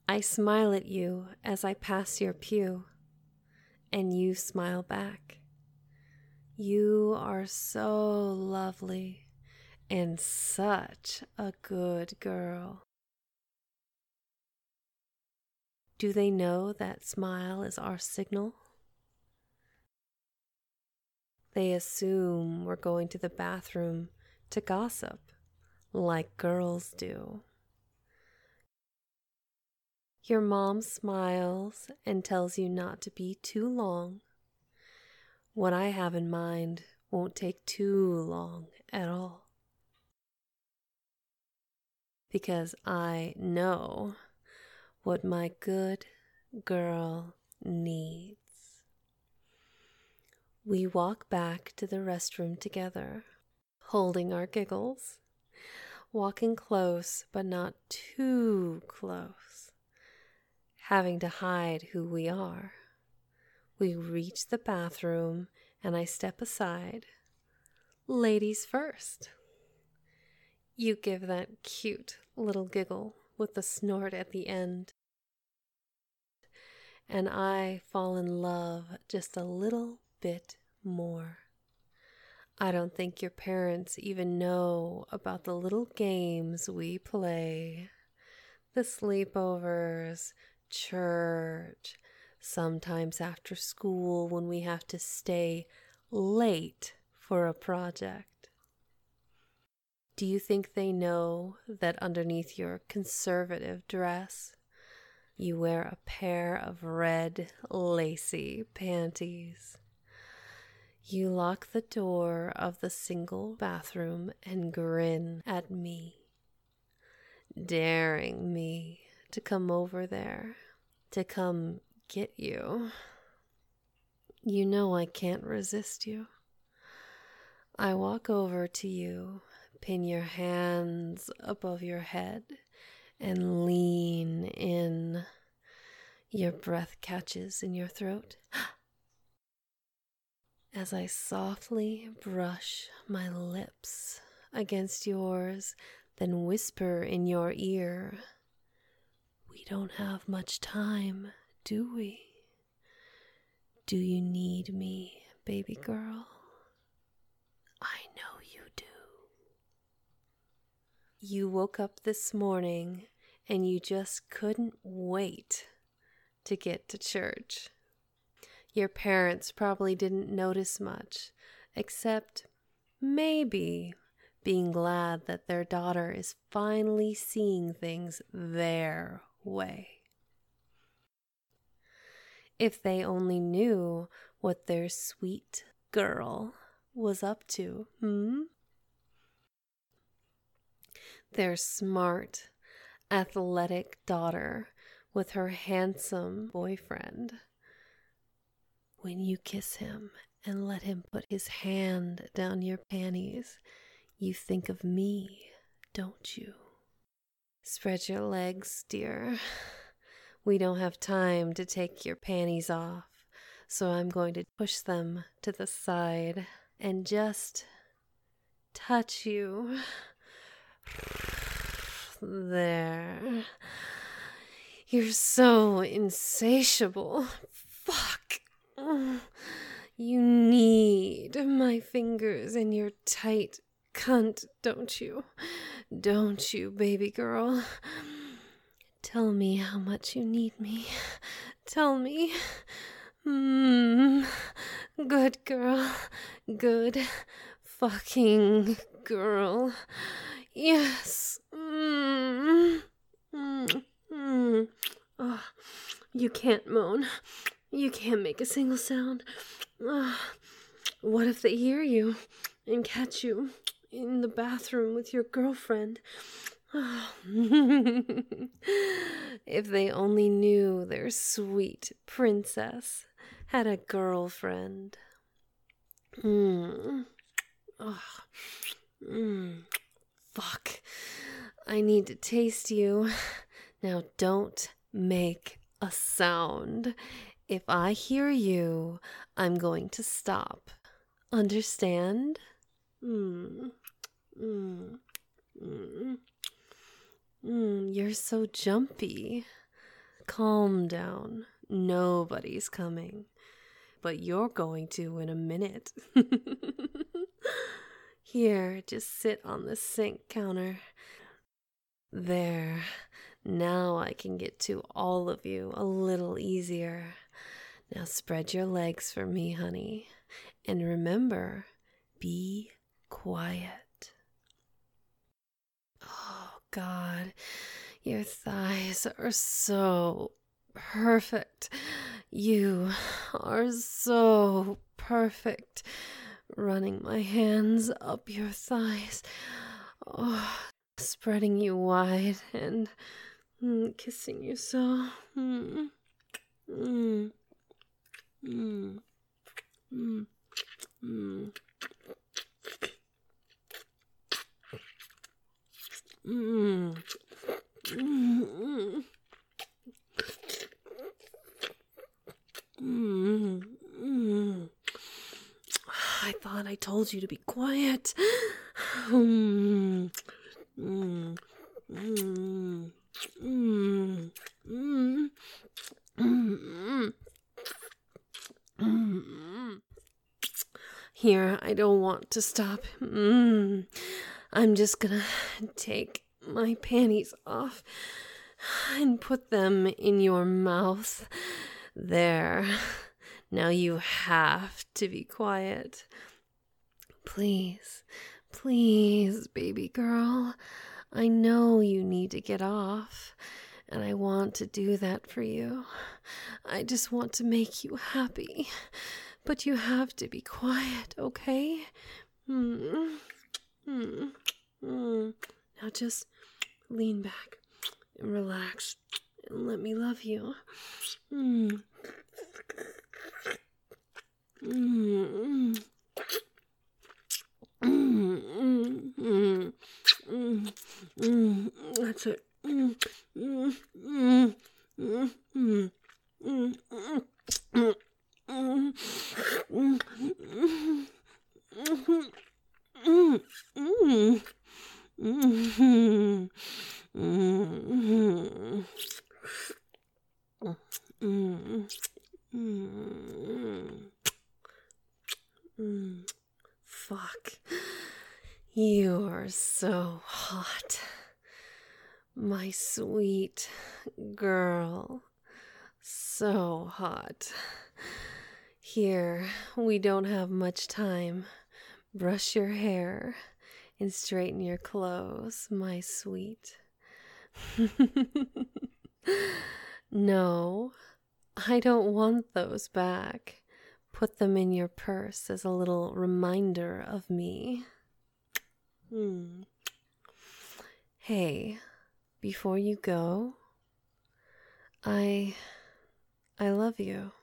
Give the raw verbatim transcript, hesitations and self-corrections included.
I smile at you as I pass your pew, and you smile back. You are so lovely and such a good girl. Do they know that smile is our signal? They assume we're going to the bathroom to gossip, like girls do. Your mom smiles and tells you not to be too long. What I have in mind won't take too long at all. Because I know what my good girl needs. We walk back to the restroom together, holding our giggles, walking close but not too close, having to hide who we are. We reach the bathroom and I step aside. Ladies first. You give that cute little giggle with the snort at the end. And I fall in love just a little bit more. I don't think your parents even know about the little games we play. The sleepovers, church, sometimes after school when we have to stay late for a project. Do you think they know that underneath your conservative dress, you wear a pair of red, lacy panties? You lock the door of the single bathroom and grin at me, daring me to come over there, to come get you. You know I can't resist you. I walk over to you, pin your hands above your head, and lean in. Your breath catches in your throat as I softly brush my lips against yours, then whisper in your ear, "We don't have much time, do we? Do you need me, baby girl? I know you do." You woke up this morning and you just couldn't wait to get to church. Your parents probably didn't notice much, except maybe being glad that their daughter is finally seeing things their way. If they only knew what their sweet girl was up to, hmm? Their smart, athletic daughter with her handsome boyfriend. When you kiss him and let him put his hand down your panties, you think of me, don't you? Spread your legs, dear. We don't have time to take your panties off, so I'm going to push them to the side and just touch you. There. You're so insatiable. Fuck. You need my fingers in your tight cunt, don't you? Don't you, baby girl? Tell me how much you need me. Tell me. Mmm. Good girl. Good fucking girl. Yes. Mmm. Mmm. Mm. Oh, you can't moan. You can't make a single sound. Oh, what if they hear you and catch you in the bathroom with your girlfriend? Oh. If they only knew their sweet princess had a girlfriend. Mm. Oh. Mm. Fuck. I need to taste you. Now don't make a sound. If I hear you, I'm going to stop. Understand? Mm. Mm. Mm. Mm. You're so jumpy. calm down. Nobody's coming. But you're going to in a minute. Here, just sit on the sink counter. There. Now I can get to all of you a little easier. Now spread your legs for me, honey. And remember, be quiet. Oh, God, your thighs are so perfect. You are so perfect. Running my hands up your thighs. Oh, spreading you wide and mm, kissing you so. Mm, mm, mm, mm, mm. Mm. Mm. Mm. Mm. I thought I told you to be quiet. Mm. Mm. Mm. Mm. Mm. Mm. Mm. Here, I don't want to stop. Mm. I'm just gonna take my panties off and put them in your mouth. There. Now you have to be quiet. Please, please, baby girl. I know you need to get off, and I want to do that for you. I just want to make you happy. But you have to be quiet, okay? Mm. Mm. Mm. Now just lean back and relax and let me love you. Mm. Mm. Mm. Mm. Mm. Mm. Mm. That's it. Mm. Mm. Mm. Mm. Mm. Mm. Mm. Mm. Mm. Mm. Mm. Mm. Mm. Mm. Mm. Mm. Fuck. You're so hot. My sweet girl. So hot. Here, we don't have much time. Brush your hair and straighten your clothes, my sweet. No, I don't want those back. Put them in your purse as a little reminder of me. Hmm. Hey, before you go, I... I love you.